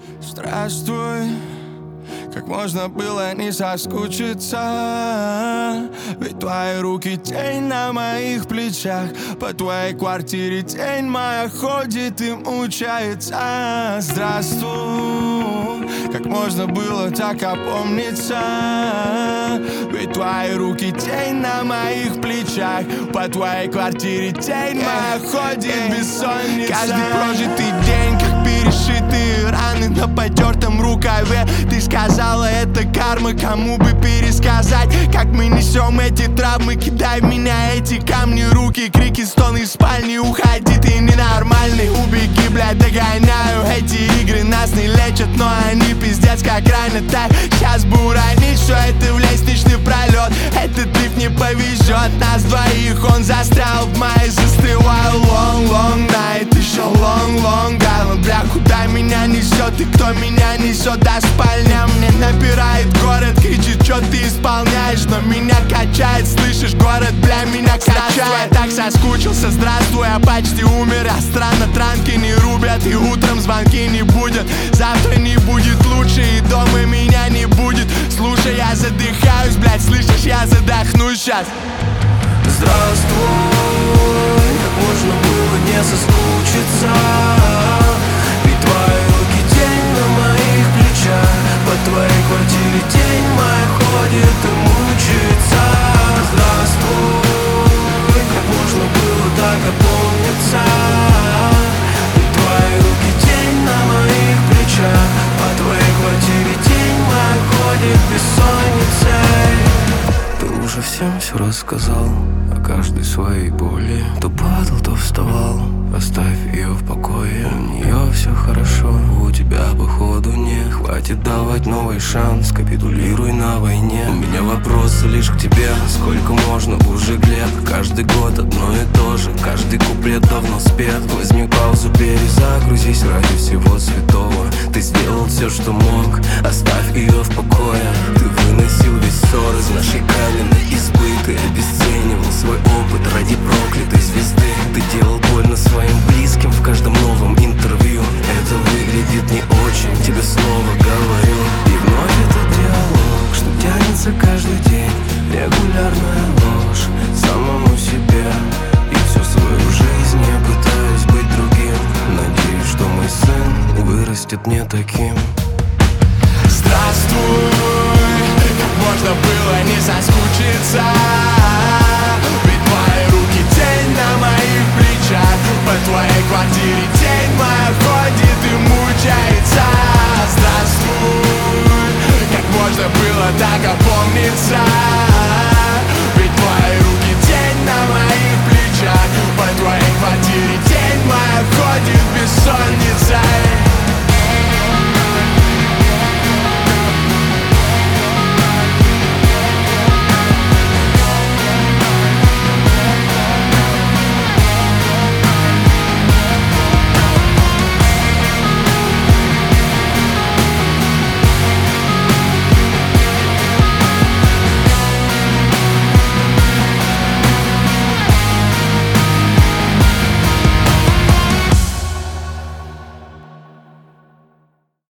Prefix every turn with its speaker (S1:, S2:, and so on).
S1: Здравствуй, как можно было не соскучиться? Ведь твои руки тень на моих плечах. По твоей квартире тень моя ходит и мучается. Здравствуй, как можно было так опомниться? Ведь твои руки тень на моих плечах. По твоей квартире тень моя ходит бессонница. Каждый прожитый день, как перешитые раны на потертом рукаве. Ты сказала, это карма, кому бы пересказать, как мы несем эти травмы. Кидай в меня эти камни, руки, крики, стоны из спальни. Уходи, ты ненормальный, убеги, блядь, догоняю. Эти игры нас не лечат, но они пиздец как ранят. Так, сейчас бы уронить все это в лестничный пролет. Этот лифт не повезет нас двоих, он застрял в мае. Застываю, long, long night, еще long, long island. Бля, куда меня несет и кто меня несет до спальня? Мне напирает город, кричит, что ты исполняешь, но меня качает, слышишь, город, бля, меня качает. Я так соскучился, здравствуй, я почти умер. А странно, транки не рубят и утром звонки не будут. Завтра не будет лучше и дома меня не будет. Слушай, я задыхаюсь, блядь, слышишь, я задохнусь сейчас.
S2: Здравствуй, как можно было не соскучиться? Ведь твои руки тень на моих плечах. По твоей квартире тень моя ходит и мучается. Здравствуй, как можно было так опомниться? Ведь твои руки тень на моих плечах. По твоей квартире тень моя ходит бессонницей. Ты уже всем все рассказал о каждой своей боли. То падал, то вставал, оставь ее в покое. У нее все хорошо, у тебя походу не хватит давать новый шанс, капитулируй на войне. У меня вопросы лишь к тебе, сколько можно уже, Глеб? Каждый год одно и то же, каждый куплет давно спет. Возьми паузу, перезагрузись ради всего святого. Ты сделал все, что мог, оставь ее в покое. Ты выносил весь ссор из нашей каменной избы. Ты обесценивал свой опыт ради проклятой звезды. Ты делал больно своим близким в каждом новом интервью. Это выглядит не очень, тебе снова говорю. И вновь этот диалог, что тянется каждый день. Регулярная ложь самому себе. И всю свою жизнь я пытаюсь быть другим. Надеюсь, что мой сын вырастет не таким.
S1: Здравствуй, как можно было не соскучиться? Ведь твои руки тень на моих плечах. По твоей квартире